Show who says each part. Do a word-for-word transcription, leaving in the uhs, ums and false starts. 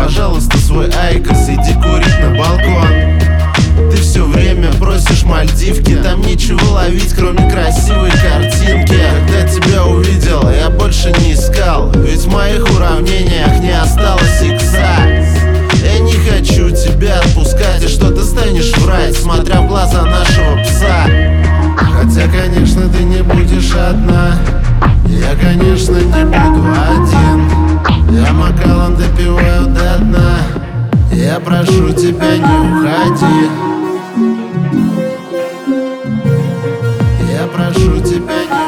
Speaker 1: пожалуйста, свой айкос, иди курить на балкон. Ты все время просишь Мальдивки, там нечего ловить, кроме красивой картинки. Когда тебя увидел, я больше не искал, ведь в моих уравнениях не осталось икса. Я не хочу тебя отпускать, и что ты станешь врать, смотря в глаза нашего пса. Хотя, конечно, ты не будешь одна, я, конечно, не буду один. Я Макалан допиваю до дна, я прошу тебя, не уходи. Я прошу тебя, не